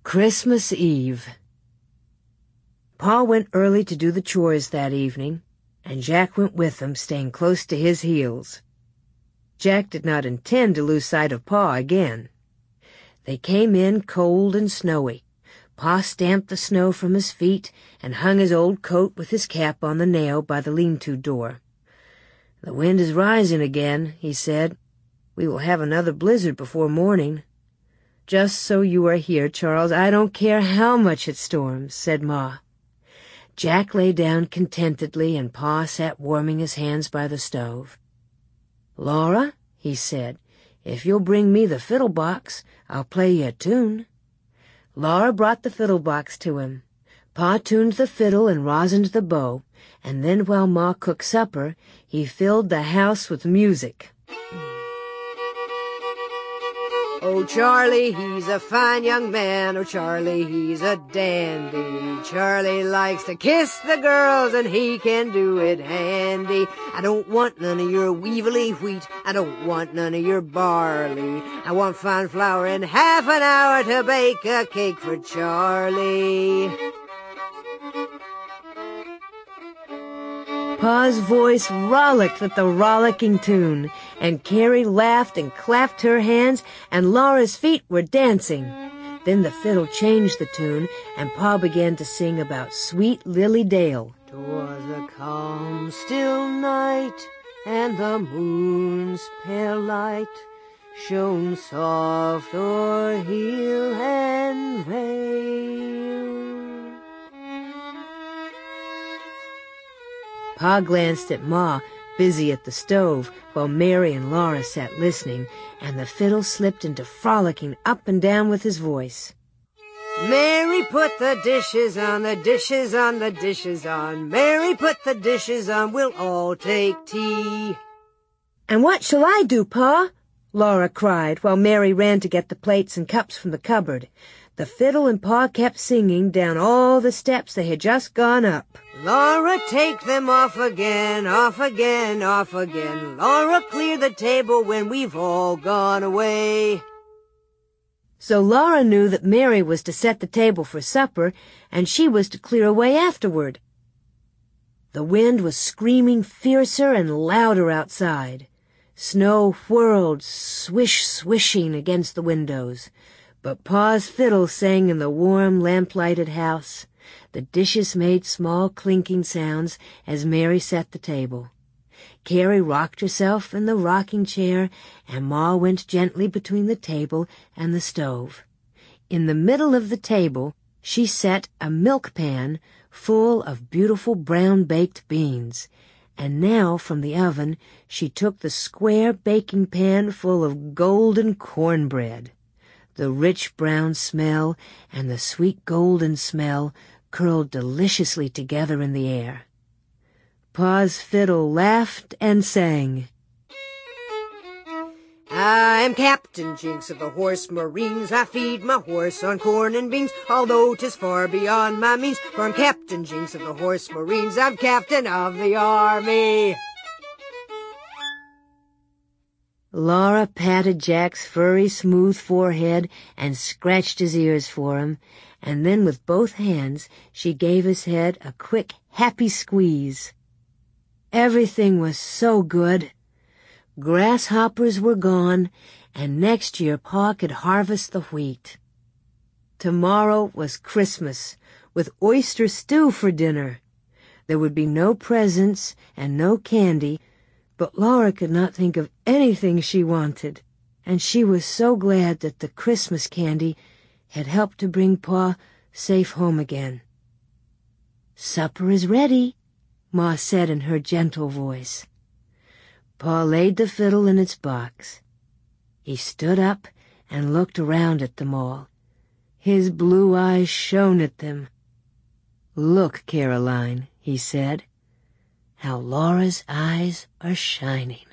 Christmas Eve. Pa went early to do the chores that evening, and Jack went with him, staying close to his heels. Jack did not intend to lose sight of Pa again. They came in cold and snowy. Pa stamped the snow from his feet and hung his old coat with his cap on the nail by the lean-to door. "The wind is rising again," he said. "We will have another blizzard before morning." "Just so you are here, Charles. I don't care how much it storms," said Ma. Jack lay down contentedly, and Pa sat warming his hands by the stove. "Laura," he said, "if you'll bring me the fiddle box, I'll play you a tune." Laura brought the fiddle box to him. Pa tuned the fiddle and rosined the bow, and then while Ma cooked supper, he filled the house with music. "Oh, Charlie, he's a fine young man. Oh, Charlie, he's a dandy. Charlie likes to kiss the girls, and he can do it handy. I don't want none of your weevily wheat. I don't want none of your barley. I want fine flour in half an hour to bake a cake for Charlie." Pa's voice rollicked with the rollicking tune, and Carrie laughed and clapped her hands, and Laura's feet were dancing. Then the fiddle changed the tune, and Pa began to sing about sweet Lily Dale. "'Twas a calm, still night, and the moon's pale light shone soft o'er hill and vale." Pa glanced at Ma, busy at the stove, while Mary and Laura sat listening, and the fiddle slipped into frolicking up and down with his voice. "Mary, put the dishes on, the dishes on, the dishes on. Mary, put the dishes on, we'll all take tea." "And what shall I do, Pa?" Laura cried, while Mary ran to get the plates and cups from the cupboard. The fiddle and Pa kept singing down all the steps they had just gone up. "Laura, take them off again, off again, off again. Laura, clear the table when we've all gone away." So Laura knew that Mary was to set the table for supper, and she was to clear away afterward. The wind was screaming fiercer and louder outside. Snow whirled, swish-swishing against the windows. But Pa's fiddle sang in the warm, lamp-lighted house. The dishes made small clinking sounds as Mary set the table. Carrie rocked herself in the rocking chair, and Ma went gently between the table and the stove. In the middle of the table, she set a milk pan full of beautiful brown-baked beans, and now from the oven she took the square baking pan full of golden cornbread. The rich brown smell and the sweet golden smell curled deliciously together in the air. Pa's fiddle laughed and sang. "I'm Captain Jinks of the Horse Marines. I feed my horse on corn and beans, although 'tis far beyond my means. For I'm Captain Jinks of the Horse Marines. I'm captain of the army." Laura patted Jack's furry, smooth forehead and scratched his ears for him, and then with both hands she gave his head a quick, happy squeeze. Everything was so good. Grasshoppers were gone, and next year Pa could harvest the wheat. Tomorrow was Christmas, with oyster stew for dinner. There would be no presents and no candy, but Laura could not think of anything she wanted, and she was so glad that the Christmas candy had helped to bring Pa safe home again. "Supper is ready," Ma said in her gentle voice. Pa laid the fiddle in its box. He stood up and looked around at them all. His blue eyes shone at them. "Look, Caroline," he said, "how Laura's eyes are shining."